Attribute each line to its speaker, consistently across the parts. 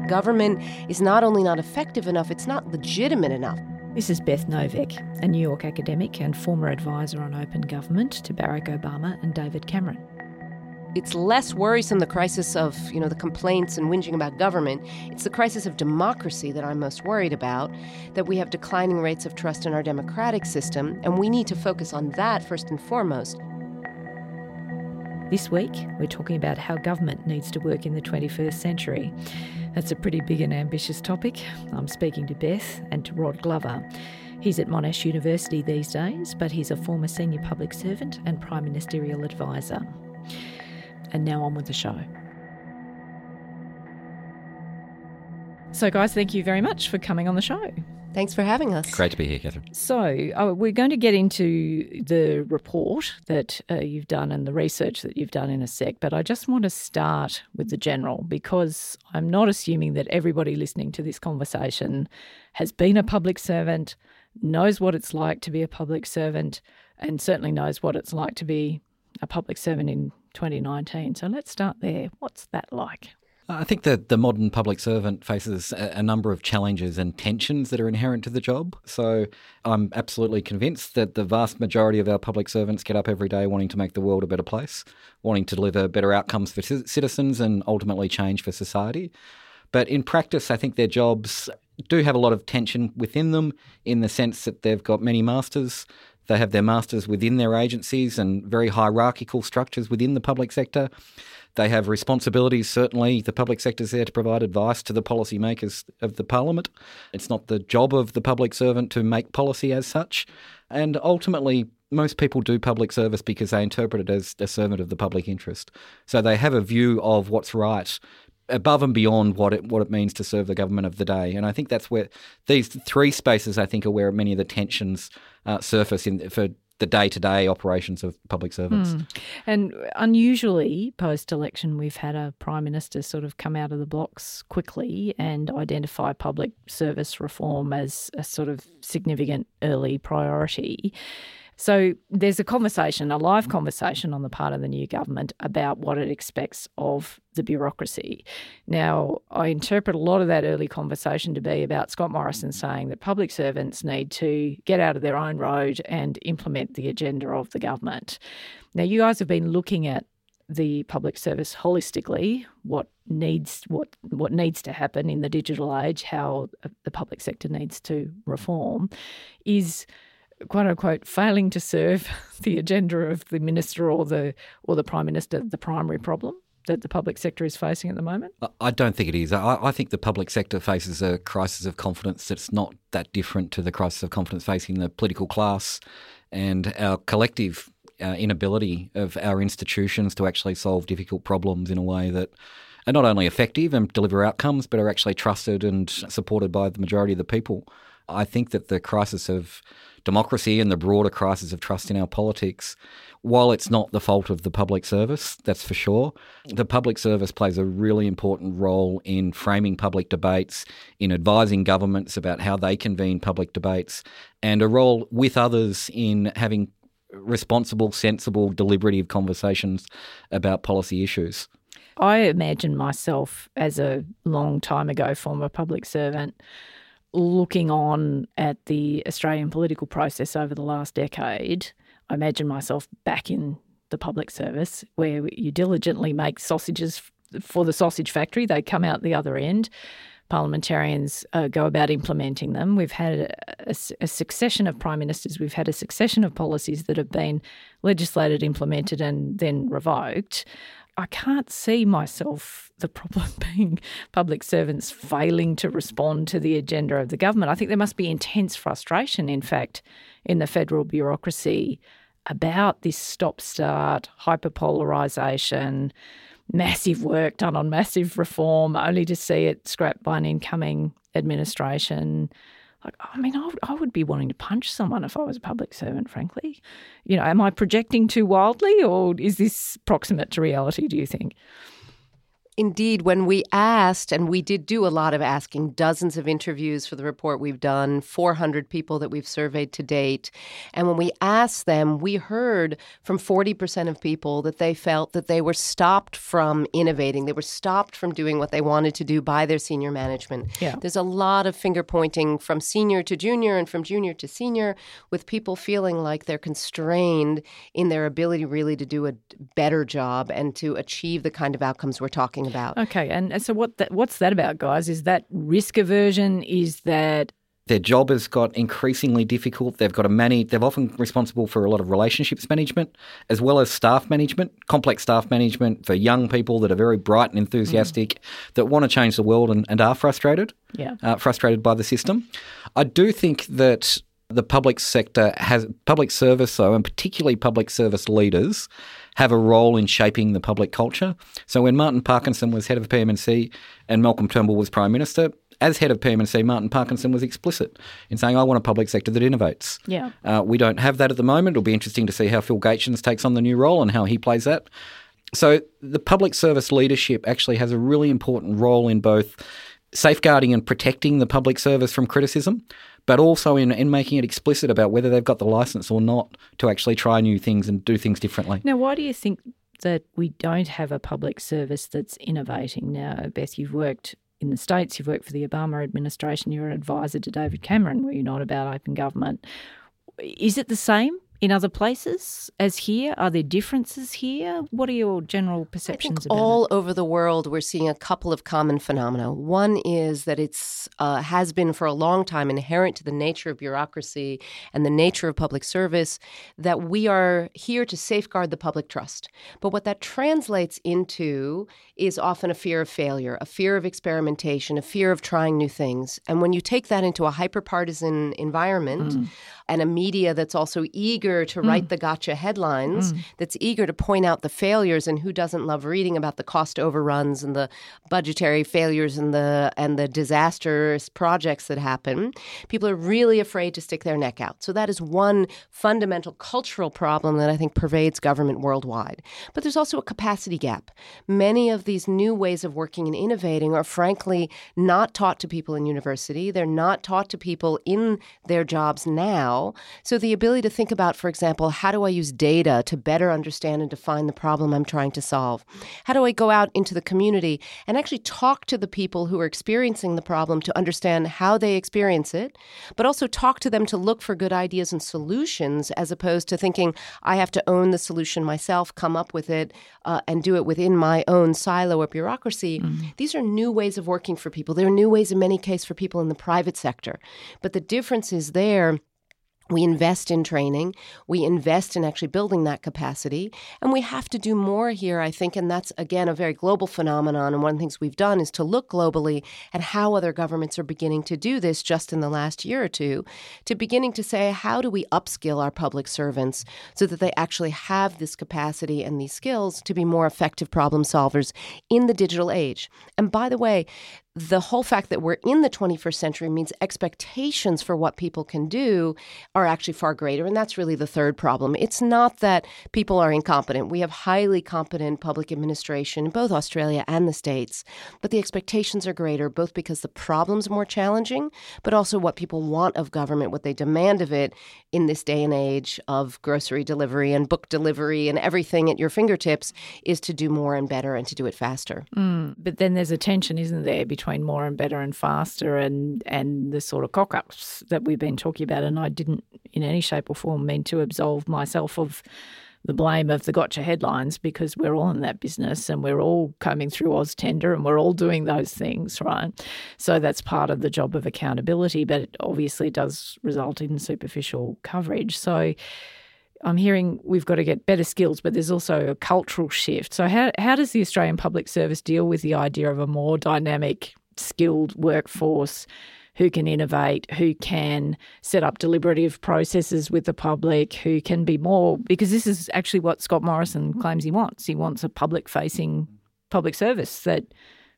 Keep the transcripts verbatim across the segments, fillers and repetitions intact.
Speaker 1: Government is not only not effective enough, it's not legitimate enough.
Speaker 2: This is Beth Novak, a New York academic and former advisor on open government to Barack Obama and David Cameron.
Speaker 1: It's less worrisome, the crisis of, you know, the complaints and whinging about government. It's the crisis of democracy that I'm most worried about, that we have declining rates of trust in our democratic system, and we need to focus on that first and foremost.
Speaker 2: This week, we're talking about how government needs to work in the twenty-first century. That's a pretty big and ambitious topic. I'm speaking to Beth and to Rod Glover. He's at Monash University these days, but he's a former senior public servant and prime ministerial advisor. And now on with the show. So guys, thank you very much for coming on the show.
Speaker 1: Thanks for having us.
Speaker 3: Great to be here, Catherine.
Speaker 2: So uh, we're going to get into the report that uh, you've done and the research that you've done in a sec, but I just want to start with the general, because I'm not assuming that everybody listening to this conversation has been a public servant, knows what it's like to be a public servant, and certainly knows what it's like to be a public servant in twenty nineteen. So let's start there. What's that like?
Speaker 3: I think that the modern public servant faces a, a number of challenges and tensions that are inherent to the job. So I'm absolutely convinced that the vast majority of our public servants get up every day wanting to make the world a better place, wanting to deliver better outcomes for c- citizens and ultimately change for society. But in practice, I think their jobs do have a lot of tension within them, in the sense that they've got many masters. They have their masters within their agencies and very hierarchical structures within the public sector. They have responsibilities, certainly. The public sector is there to provide advice to the policymakers of the parliament. It's not the job of the public servant to make policy as such. And ultimately, most people do public service because they interpret it as a servant of the public interest. So they have a view of what's right above and beyond what it what it means to serve the government of the day. And I think that's where these three spaces, I think, are where many of the tensions uh, surface in for the day-to-day operations of public servants.
Speaker 2: Mm. And unusually, post-election, we've had a Prime Minister sort of come out of the blocks quickly and identify public service reform as a sort of significant early priority. So there's a conversation, a live conversation on the part of the new government about what it expects of the bureaucracy. Now, I interpret a lot of that early conversation to be about Scott Morrison saying that public servants need to get out of their own road and implement the agenda of the government. Now, you guys have been looking at the public service holistically, what needs what what needs to happen in the digital age, how the public sector needs to reform. Is quote unquote failing to serve the agenda of the minister or the or the prime minister the primary problem that the public sector is facing at the moment?
Speaker 3: I don't think it is. I, I think the public sector faces a crisis of confidence that's not that different to the crisis of confidence facing the political class and our collective uh, inability of our institutions to actually solve difficult problems in a way that are not only effective and deliver outcomes, but are actually trusted and supported by the majority of the people. I think that the crisis of democracy and the broader crisis of trust in our politics, while it's not the fault of the public service, that's for sure, the public service plays a really important role in framing public debates, in advising governments about how they convene public debates, and a role with others in having responsible, sensible, deliberative conversations about policy issues.
Speaker 2: I imagine myself as a long time ago former public servant looking on at the Australian political process over the last decade. I imagine myself back in the public service where you diligently make sausages for the sausage factory. They come out the other end. Parliamentarians uh, go about implementing them. We've had a, a, a succession of prime ministers. We've had a succession of policies that have been legislated, implemented and then revoked. I can't see myself, the problem being public servants failing to respond to the agenda of the government. I think there must be intense frustration, in fact, in the federal bureaucracy about this stop-start, hyperpolarisation, massive work done on massive reform, only to see it scrapped by an incoming administration. Like, I mean, I would, I would be wanting to punch someone if I was a public servant, frankly. You know, am I projecting too wildly, or is this proximate to reality, do you think?
Speaker 1: Indeed, when we asked, and we did do a lot of asking, dozens of interviews for the report we've done, four hundred people that we've surveyed to date. And when we asked them, we heard from forty percent of people that they felt that they were stopped from innovating. They were stopped from doing what they wanted to do by their senior management.
Speaker 2: Yeah.
Speaker 1: There's a lot of finger pointing from senior to junior and from junior to senior, with people feeling like they're constrained in their ability really to do a better job and to achieve the kind of outcomes we're talking about.
Speaker 2: Okay, and, and so what that, what's that about, guys? Is that risk aversion? Is that
Speaker 3: their job has got increasingly difficult? They've got to manage. They're often responsible for a lot of relationships management as well as staff management, complex staff management for young people that are very bright and enthusiastic, mm. that want to change the world and, and are frustrated,
Speaker 2: yeah,
Speaker 3: uh, frustrated by the system. I do think that the public sector has public service, though, and particularly public service leaders, have a role in shaping the public culture. So when Martin Parkinson was head of P M and C and Malcolm Turnbull was Prime Minister, as head of P M and C, Martin Parkinson was explicit in saying, I want a public sector that innovates.
Speaker 2: Yeah.
Speaker 3: Uh, we don't have that at the moment. It'll be interesting to see how Phil Gaetjens takes on the new role and how he plays that. So the public service leadership actually has a really important role in both safeguarding and protecting the public service from criticism, but also in, in making it explicit about whether they've got the licence or not to actually try new things and do things differently.
Speaker 2: Now, why do you think that we don't have a public service that's innovating? Now, Beth, you've worked in the States, you've worked for the Obama administration, you're an advisor to David Cameron, were you not, about open government. Is it the same in other places as here? Are there differences here? What are your general perceptions
Speaker 1: I think
Speaker 2: about
Speaker 1: all
Speaker 2: it?
Speaker 1: over the world we're seeing a couple of common phenomena. One is that it's uh, has been for a long time inherent to the nature of bureaucracy and the nature of public service that we are here to safeguard the public trust. But what that translates into is often a fear of failure, a fear of experimentation, a fear of trying new things. And when you take that into a hyper-partisan environment mm. and a media that's also eager to write mm. the gotcha headlines, mm. that's eager to point out the failures, and who doesn't love reading about the cost overruns and the budgetary failures and the and the disastrous projects that happen, people are really afraid to stick their neck out. So that is one fundamental cultural problem that I think pervades government worldwide. But there's also a capacity gap. Many of these new ways of working and innovating are frankly not taught to people in university. They're not taught to people in their jobs now. So the ability to think about, for example, how do I use data to better understand and define the problem I'm trying to solve? How do I go out into the community and actually talk to the people who are experiencing the problem to understand how they experience it, but also talk to them to look for good ideas and solutions, as opposed to thinking I have to own the solution myself, come up with it, uh, and do it within my own silo of bureaucracy. Mm-hmm. These are new ways of working for people. They're new ways in many cases for people in the private sector. But the difference is there. We invest in training, we invest in actually building that capacity, and we have to do more here, I think, and that's, again, a very global phenomenon. And one of the things we've done is to look globally at how other governments are beginning to do this just in the last year or two, to beginning to say, how do we upskill our public servants so that they actually have this capacity and these skills to be more effective problem solvers in the digital age? And by the way, the whole fact that we're in the twenty-first century means expectations for what people can do are actually far greater. And that's really the third problem. It's not that people are incompetent. We have highly competent public administration in both Australia and the States. But the expectations are greater, both because the problem's more challenging, but also what people want of government, what they demand of it in this day and age of grocery delivery and book delivery and everything at your fingertips is to do more and better and to do it faster.
Speaker 2: Mm, but then there's a tension, isn't there, between between more and better and faster and, and the sort of cock-ups that we've been talking about. And I didn't in any shape or form mean to absolve myself of the blame of the gotcha headlines, because we're all in that business and we're all combing through AusTender and we're all doing those things, right? So that's part of the job of accountability, but it obviously does result in superficial coverage. So I'm hearing we've got to get better skills, but there's also a cultural shift. So how how does the Australian Public Service deal with the idea of a more dynamic, skilled workforce who can innovate, who can set up deliberative processes with the public, who can be more, because this is actually what Scott Morrison claims he wants. He wants a public-facing public service that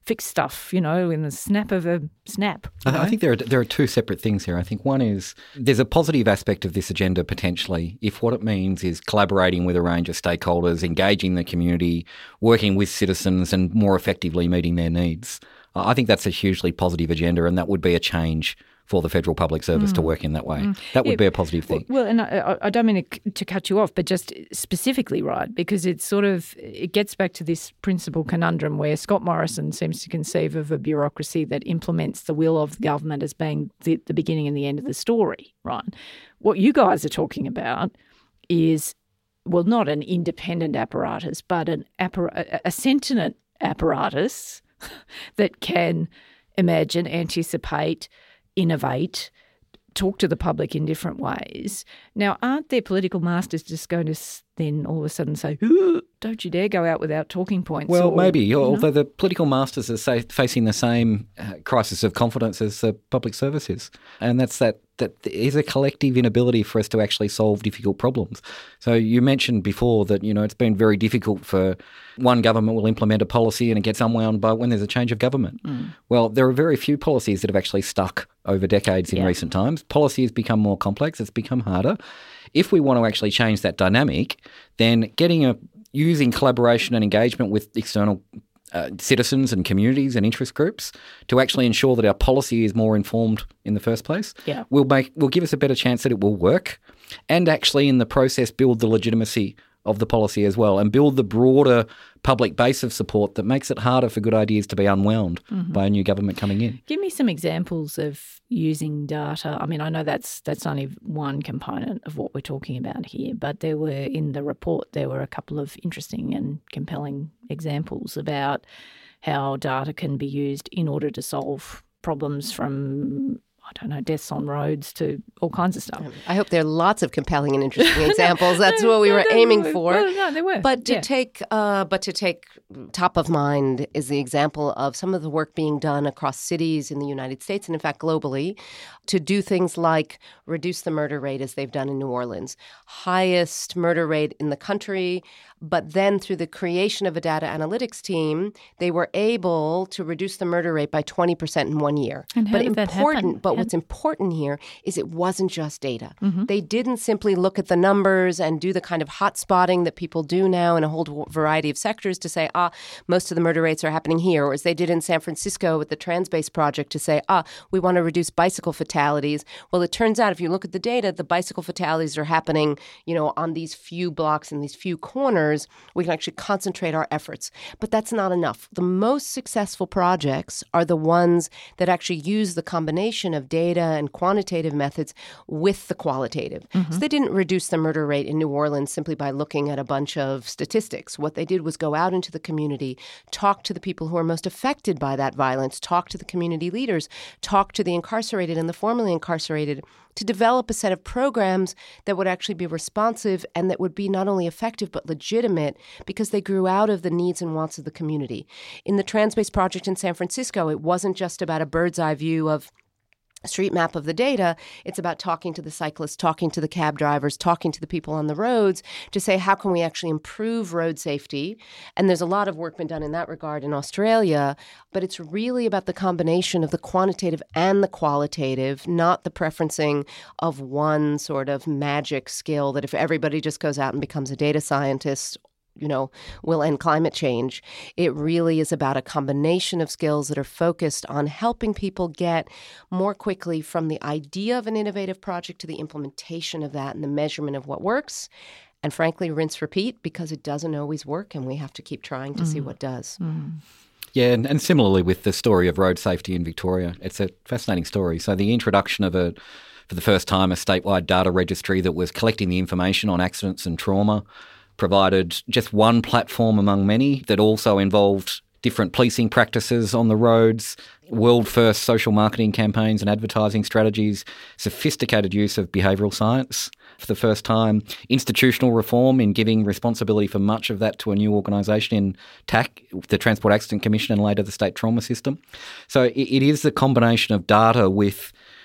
Speaker 2: fix stuff, you know, in the snap of a snap. You know?
Speaker 3: I think there are there are two separate things here. I think one is there's a positive aspect of this agenda potentially if what it means is collaborating with a range of stakeholders, engaging the community, working with citizens and more effectively meeting their needs. I think that's a hugely positive agenda, and that would be a change for the Federal Public Service mm. to work in that way. Mm. That would yeah, be a positive thing.
Speaker 2: Well, and I, I don't mean to cut you off, but just specifically, right, because it's sort of, it gets back to this principal conundrum where Scott Morrison seems to conceive of a bureaucracy that implements the will of the government as being the, the beginning and the end of the story, right? What you guys are talking about is, well, not an independent apparatus, but an appara- a sentient apparatus that can imagine, anticipate, innovate, talk to the public in different ways. Now, aren't their political masters just going to then all of a sudden say, don't you dare go out without talking points?
Speaker 3: Well,
Speaker 2: or,
Speaker 3: maybe,
Speaker 2: you know?
Speaker 3: Although the political masters are say, facing the same uh, crisis of confidence as the public service is. And that's that that there is a collective inability for us to actually solve difficult problems. So you mentioned before that, you know, it's been very difficult for one government will implement a policy and it gets unwound by when there's a change of government. Mm. Well, there are very few policies that have actually stuck over decades in yeah. recent times. Policy has become more complex. It's become harder. If we want to actually change that dynamic, then getting a using collaboration and engagement with external uh, citizens and communities and interest groups to actually ensure that our policy is more informed in the first place
Speaker 2: yeah.
Speaker 3: will make will give us a better chance that it will work, and actually in the process build the legitimacy of the policy as well and build the broader public base of support that makes it harder for good ideas to be unwound mm-hmm. by a new government coming in.
Speaker 2: Give me some examples of using data. I mean, I know that's that's only one component of what we're talking about here, but there were, in the report, there were a couple of interesting and compelling examples about how data can be used in order to solve problems from, I don't know, deaths on roads to all kinds of stuff.
Speaker 1: I hope there are lots of compelling and interesting examples. That's what we were aiming for.
Speaker 2: Well, no, there were.
Speaker 1: But to
Speaker 2: yeah.
Speaker 1: take, uh, but to take top of mind is the example of some of the work being done across cities in the United States and, in fact, globally, to do things like reduce the murder rate as they've done in New Orleans, highest murder rate in the country. But then through the creation of a data analytics team, they were able to reduce the murder rate by twenty percent in one year.
Speaker 2: And how
Speaker 1: but
Speaker 2: did that
Speaker 1: important,
Speaker 2: happen?
Speaker 1: But
Speaker 2: how...
Speaker 1: what's important here is it wasn't just data.
Speaker 2: Mm-hmm.
Speaker 1: They didn't simply look at the numbers and do the kind of hot spotting that people do now in a whole variety of sectors to say, ah, most of the murder rates are happening here, or as they did in San Francisco with the Transbase Project to say, ah, we want to reduce bicycle fatalities. Well, it turns out if you look at the data, the bicycle fatalities are happening, you know, on these few blocks and these few corners. We can actually concentrate our efforts. But that's not enough. The most successful projects are the ones that actually use the combination of data and quantitative methods with the qualitative. Mm-hmm. So they didn't reduce the murder rate in New Orleans simply by looking at a bunch of statistics. What they did was go out into the community, talk to the people who are most affected by that violence, talk to the community leaders, talk to the incarcerated and the formerly incarcerated, to develop a set of programs that would actually be responsive and that would be not only effective but legitimate because they grew out of the needs and wants of the community. In the Transbase Project in San Francisco, it wasn't just about a bird's eye view of street map of the data. It's about talking to the cyclists, talking to the cab drivers, talking to the people on the roads to say, how can we actually improve road safety? And there's a lot of work been done in that regard in Australia, but it's really about the combination of the quantitative and the qualitative, not the preferencing of one sort of magic skill that if everybody just goes out and becomes a data scientist, you know, will end climate change. It really is about a combination of skills that are focused on helping people get more quickly from the idea of an innovative project to the implementation of that and the measurement of what works. And frankly, rinse, repeat, because it doesn't always work and we have to keep trying to mm. see what does.
Speaker 2: Mm.
Speaker 3: Yeah, and, and similarly with the story of road safety in Victoria, it's a fascinating story. So the introduction of a, for the first time, a statewide data registry that was collecting the information on accidents and trauma, provided just one platform among many that also involved different policing practices on the roads, world-first social marketing campaigns and advertising strategies, sophisticated use of behavioural science for the first time, institutional reform in giving responsibility for much of that to a new organisation in T A C, the Transport Accident Commission, and later the State Trauma System. So it, it is the combination of data with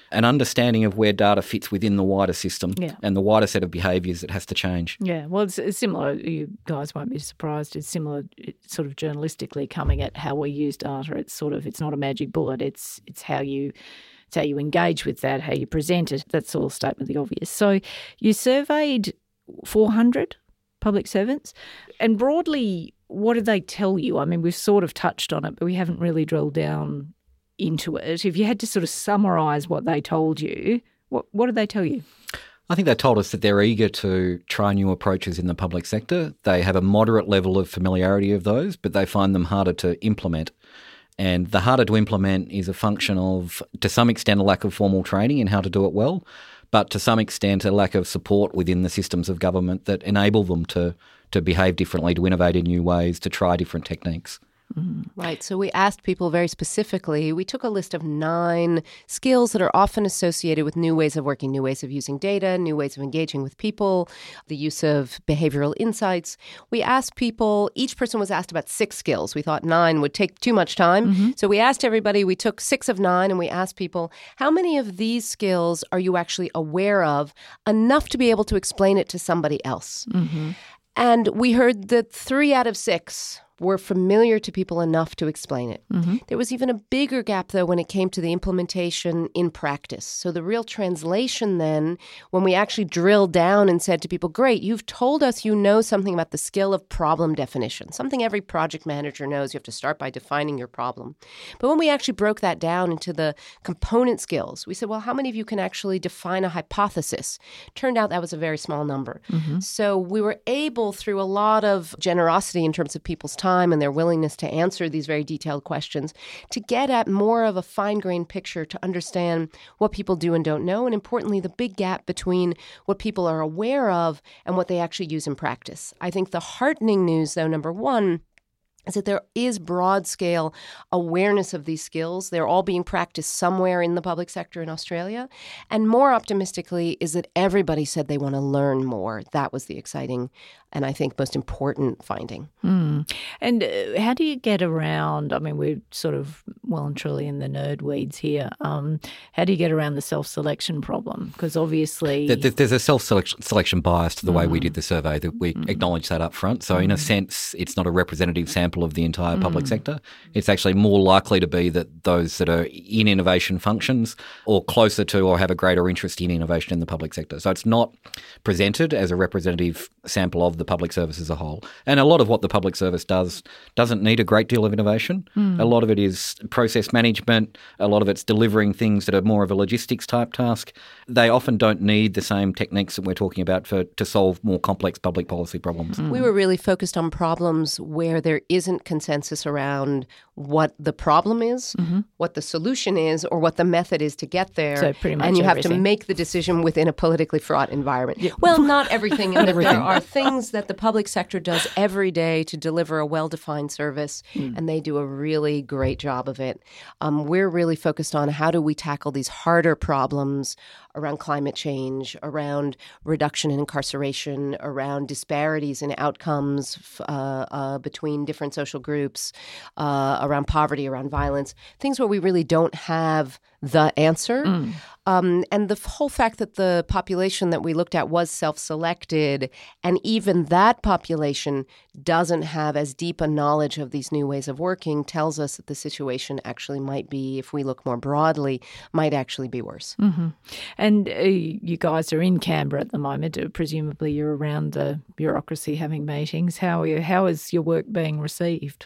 Speaker 3: an understanding of where data fits within the wider system
Speaker 2: Yeah.
Speaker 3: and the wider set of behaviours that has to change.
Speaker 2: Yeah, well, it's, it's similar. You guys won't be surprised. It's similar, it's sort of journalistically coming at how we use data. It's sort of it's not a magic bullet. It's it's how you it's how you engage with that, how you present it. That's all a statement of the obvious. So you surveyed four hundred public servants, and broadly, what did they tell you? I mean, we've sort of touched on it, but we haven't really drilled down into it. If you had to sort of summarise what they told you, what what did they tell you?
Speaker 3: I think they told us that they're eager to try new approaches in the public sector. They have a moderate level of familiarity of those, but they find them harder to implement. And the harder to implement is a function of, to some extent, a lack of formal training in how to do it well, but to some extent a lack of support within the systems of government that enable them to, to behave differently, to innovate in new ways, to try different techniques.
Speaker 1: Mm-hmm. Right. So we asked people very specifically, we took a list of nine skills that are often associated with new ways of working, new ways of using data, new ways of engaging with people, the use of behavioral insights. We asked people, each person was asked about six skills. We thought nine would take too much time. Mm-hmm. So we asked everybody, we took six of nine, and we asked people, how many of these skills are you actually aware of enough to be able to explain it to somebody else? Mm-hmm. And we heard that three out of six were familiar to people enough to explain it. Mm-hmm. There was even a bigger gap, though, when it came to the implementation in practice. So the real translation then, when we actually drilled down and said to people, great, you've told us you know something about the skill of problem definition, something every project manager knows. You have to start by defining your problem. But when we actually broke that down into the component skills, we said, well, how many of you can actually define a hypothesis? Turned out that was a very small number. Mm-hmm. So we were able, through a lot of generosity in terms of people's time, and their willingness to answer these very detailed questions, to get at more of a fine-grained picture to understand what people do and don't know, and importantly, the big gap between what people are aware of and what they actually use in practice. I think the heartening news, though, number one, is that there is broad-scale awareness of these skills. They're all being practiced somewhere in the public sector in Australia. And more optimistically is that everybody said they want to learn more. That was the exciting and I think most important finding.
Speaker 2: Mm. And uh, how do you get around, I mean, we're sort of well and truly in the nerd weeds here. Um, how do you get around the self-selection problem? Because obviously...
Speaker 3: There's a self-selection bias to the mm. way we did the survey, that we mm. acknowledge that up front. So mm. in a sense, it's not a representative sample of the entire mm. public sector. It's actually more likely to be that those that are in innovation functions or closer to or have a greater interest in innovation in the public sector. So it's not presented as a representative sample of the public service as a whole. And a lot of what the public service does doesn't need a great deal of innovation. Mm. A lot of it is process management. A lot of it's delivering things that are more of a logistics type task. They often don't need the same techniques that we're talking about for to solve more complex public policy problems.
Speaker 1: Mm. We were really focused on problems where there isn't consensus around what the problem is, mm-hmm. what the solution is, or what the method is to get there.
Speaker 2: So pretty much
Speaker 1: and you
Speaker 2: everything.
Speaker 1: have to make the decision within a politically fraught environment. Yeah. Well, not everything. And everything. There are things that the public sector does every day to deliver a well-defined service, mm. and they do a really great job of it. Um, we're really focused on how do we tackle these harder problems around climate change, around reduction in incarceration, around disparities in outcomes uh, uh, between different social groups, uh, around poverty, around violence, things where we really don't have the answer. Mm. Um, and the whole fact that the population that we looked at was self-selected, and even that population doesn't have as deep a knowledge of these new ways of working, tells us that the situation actually might be, if we look more broadly, might actually be worse.
Speaker 2: Mm-hmm. And uh, you guys are in Canberra at the moment. Uh, presumably you're around the bureaucracy having meetings. How are you, how is your work being received?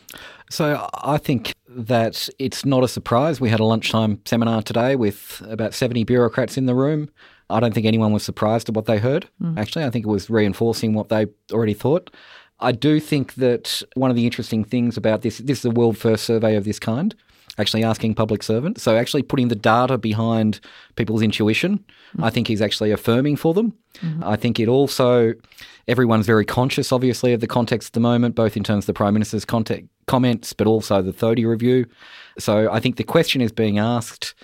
Speaker 3: So I think that it's not a surprise. We had a lunchtime seminar today with about seventy bureaucrats in the room. I don't think anyone was surprised at what they heard. Mm. Actually, I think it was reinforcing what they already thought. I do think that one of the interesting things about this, this is a world first survey of this kind, actually asking public servants. So actually putting the data behind people's intuition, mm. I think is actually affirming for them. Mm-hmm. I think it also, everyone's very conscious, obviously, of the context at the moment, both in terms of the Prime Minister's context, comments, but also the Thodey review. So I think the question is being asked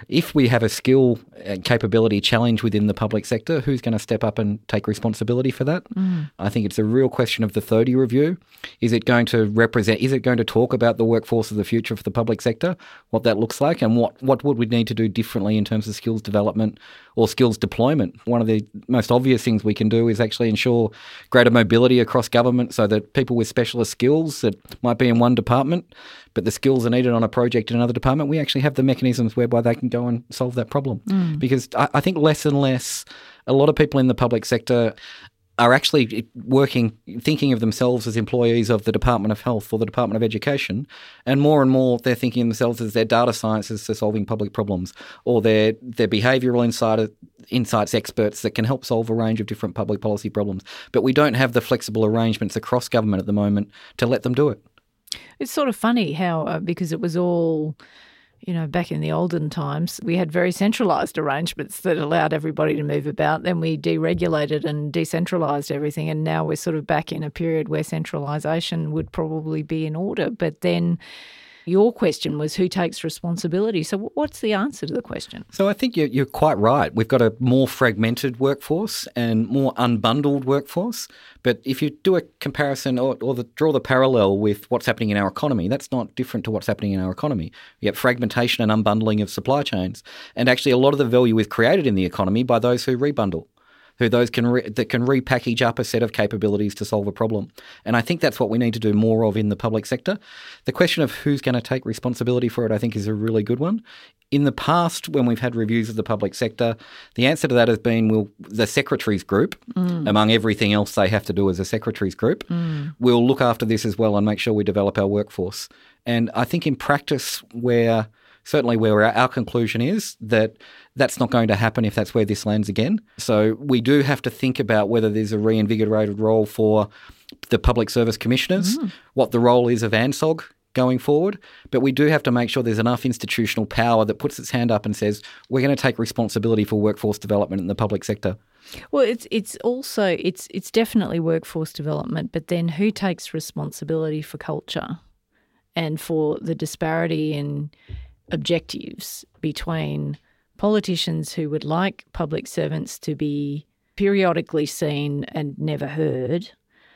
Speaker 3: if we have a skill and capability challenge within the public sector, who's going to step up and take responsibility for that? Mm. I think it's a real question of the thirty review. Is it going to represent, is it going to talk about the workforce of the future for the public sector, what that looks like, and what, what would we need to do differently in terms of skills development or skills deployment? One of the most obvious things we can do is actually ensure greater mobility across government so that people with specialist skills that might be in one department, but the skills are needed on a project in another department, we actually have the mechanisms whereby they can go and solve that problem. Mm. Because I, I think less and less, a lot of people in the public sector are actually working, thinking of themselves as employees of the Department of Health or the Department of Education, and more and more they're thinking of themselves as their data scientists for solving public problems, or their their behavioural insight, insights experts that can help solve a range of different public policy problems. But we don't have the flexible arrangements across government at the moment to let them do it.
Speaker 2: It's sort of funny how, uh, because it was all, you know, back in the olden times, we had very centralised arrangements that allowed everybody to move about. Then we deregulated and decentralised everything, and now we're sort of back in a period where centralisation would probably be in order. But then your question was who takes responsibility. So what's the answer to the question?
Speaker 3: So I think you're, you're quite right. We've got a more fragmented workforce and more unbundled workforce. But if you do a comparison or, or the, draw the parallel with what's happening in our economy, that's not different to what's happening in our economy. You get fragmentation and unbundling of supply chains. And actually a lot of the value is created in the economy by those who rebundle, who those can re- that can repackage up a set of capabilities to solve a problem. And I think that's what we need to do more of in the public sector. The question of who's going to take responsibility for it, I think, is a really good one. In the past, when we've had reviews of the public sector, the answer to that has been, well, the secretaries group, mm. among everything else they have to do as a secretaries group, mm. will look after this as well and make sure we develop our workforce. And I think in practice, where certainly where our, our conclusion is that that's not going to happen if that's where this lands again. So we do have to think about whether there's a reinvigorated role for the public service commissioners, mm. what the role is of ANZSOG going forward. But we do have to make sure there's enough institutional power that puts its hand up and says, we're going to take responsibility for workforce development in the public sector.
Speaker 2: Well, it's it's also, it's it's definitely workforce development, but then who takes responsibility for culture and for the disparity in objectives between politicians who would like public servants to be periodically seen and never heard,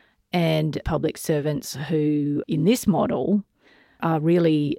Speaker 2: and public servants who, in this model, are really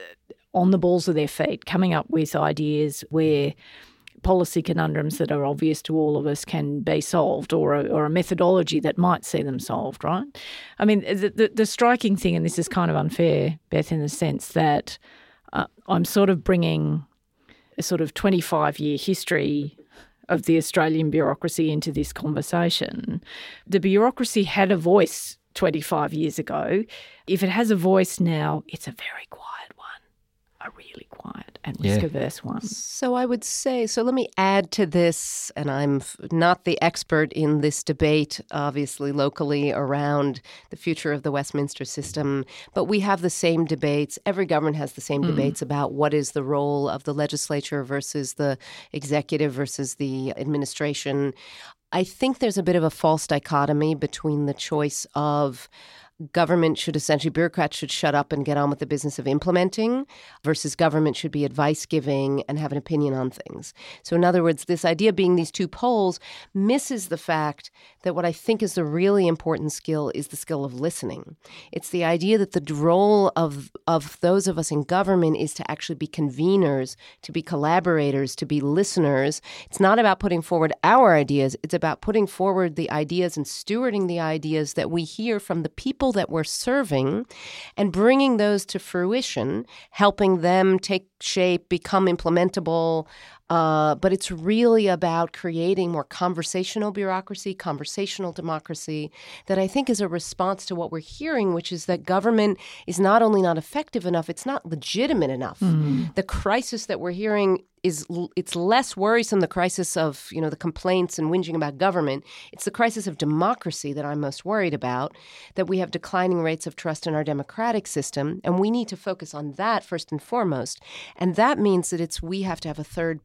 Speaker 2: on the balls of their feet, coming up with ideas where policy conundrums that are obvious to all of us can be solved, or a, or a methodology that might see them solved, right? I mean, the, the, the striking thing, and this is kind of unfair, Beth, in the sense that uh, I'm sort of bringing a sort of twenty-five-year history of the Australian bureaucracy into this conversation. The bureaucracy had a voice twenty-five years ago. If it has a voice now, it's a very quiet one, a really quiet and risk-averse one.
Speaker 1: So I would say, so let me add to this, and I'm not the expert in this debate, obviously, locally around the future of the Westminster system, but we have the same debates. Every government has the same mm. debates about what is the role of the legislature versus the executive versus the administration. I think there's a bit of a false dichotomy between the choice of government should essentially, bureaucrats should shut up and get on with the business of implementing versus government should be advice giving and have an opinion on things. So in other words, this idea being these two poles misses the fact that what I think is the really important skill is the skill of listening. It's the idea that the role of, of those of us in government is to actually be conveners, to be collaborators, to be listeners. It's not about putting forward our ideas. It's about putting forward the ideas and stewarding the ideas that we hear from the people that we're serving and bringing those to fruition, helping them take shape, become implementable. Uh, but it's really about creating more conversational bureaucracy, conversational democracy that I think is a response to what we're hearing, which is that government is not only not effective enough, it's not legitimate enough. Mm. The crisis that we're hearing is it's less worrisome, the crisis of, you know, the complaints and whinging about government. It's the crisis of democracy that I'm most worried about, that we have declining rates of trust in our democratic system, and we need to focus on that first and foremost. And that means that it's we have to have a third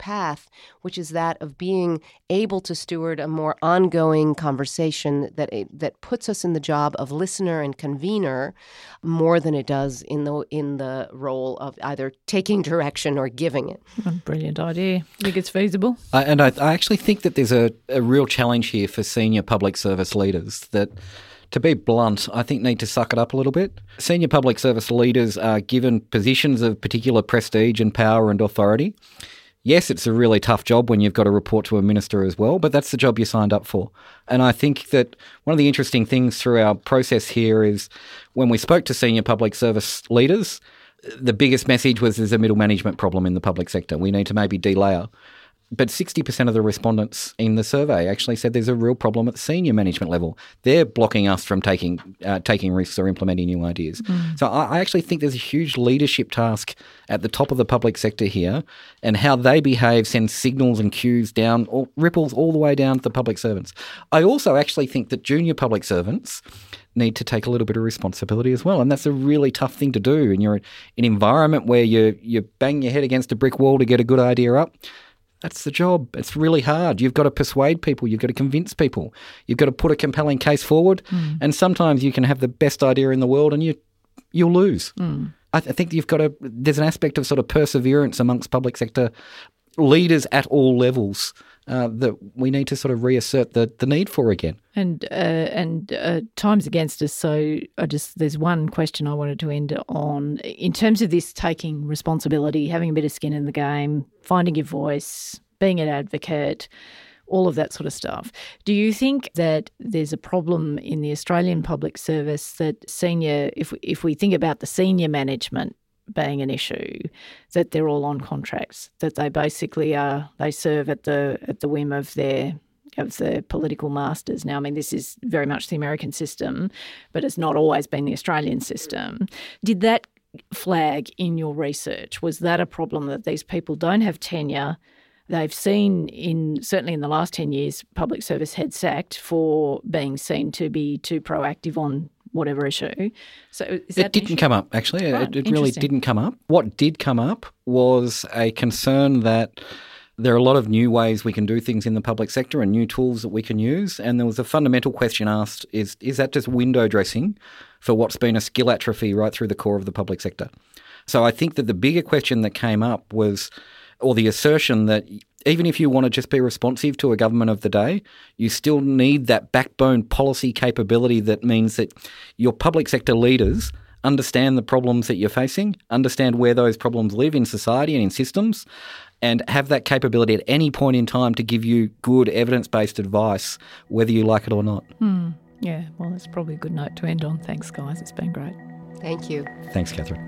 Speaker 1: path, which is that of being able to steward a more ongoing conversation that that puts us in the job of listener and convener more than it does in the in the role of either taking direction or giving it.
Speaker 2: Brilliant idea. I think it's feasible.
Speaker 3: I, and I, I actually think that there's a, a real challenge here for senior public service leaders that, to be blunt, I think need to suck it up a little bit. Senior public service leaders are given positions of particular prestige and power and authority. Yes, it's a really tough job when you've got to report to a minister as well, but that's the job you signed up for. And I think that one of the interesting things through our process here is when we spoke to senior public service leaders, the biggest message was there's a middle management problem in the public sector. We need to maybe delayer. But sixty percent of the respondents in the survey actually said there's a real problem at the senior management level. They're blocking us from taking uh, taking risks or implementing new ideas. Mm. So I, I actually think there's a huge leadership task at the top of the public sector here, and how they behave sends signals and cues down, or ripples all the way down to the public servants. I also actually think that junior public servants need to take a little bit of responsibility as well, and that's a really tough thing to do. And you're in an environment where you you bang your head against a brick wall to get a good idea up. That's the job. It's really hard. You've got to persuade people. You've got to convince people. You've got to put a compelling case forward. Mm. And sometimes you can have the best idea in the world and you, you'll lose. Mm. I, th- I think you've got to – there's an aspect of sort of perseverance amongst public sector leaders at all levels uh, that we need to sort of reassert the, the need for again.
Speaker 2: And uh, and uh, time's against us, so I just there's one question I wanted to end on. In terms of this taking responsibility, having a bit of skin in the game, finding your voice, being an advocate, all of that sort of stuff. Do you think that there's a problem in the Australian public service that senior, if we, if we think about the senior management being an issue, that they're all on contracts, that they basically are, they serve at the at the whim of their of the political masters. Now, I mean, this is very much the American system, but it's not always been the Australian system. Did that flag in your research? Was that a problem that these people don't have tenure? They've seen, in certainly in the last ten years, public service heads sacked for being seen to be too proactive on whatever issue. So is that
Speaker 3: it didn't come up, actually.
Speaker 2: Right,
Speaker 3: it it really didn't come up. What did come up was a concern that there are a lot of new ways we can do things in the public sector and new tools that we can use. And there was a fundamental question asked, is, is that just window dressing for what's been a skill atrophy right through the core of the public sector? So I think that the bigger question that came up was, or the assertion that even if you want to just be responsive to a government of the day, you still need that backbone policy capability that means that your public sector leaders understand the problems that you're facing, understand where those problems live in society and in systems, and have that capability at any point in time to give you good evidence-based advice, whether you like it or not.
Speaker 2: Mm, yeah, well, that's probably a good note to end on. Thanks, guys. It's been great.
Speaker 1: Thank you.
Speaker 3: Thanks, Catherine.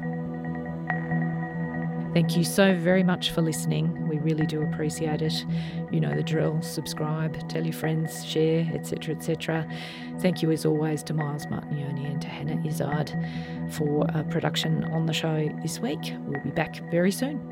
Speaker 2: Thank you so very much for listening. We really do appreciate it. You know the drill. Subscribe, tell your friends, share, et cetera, et cetera. Thank you as always to Miles Martignoni and to Hannah Izzard for uh, production on the show this week. We'll be back very soon.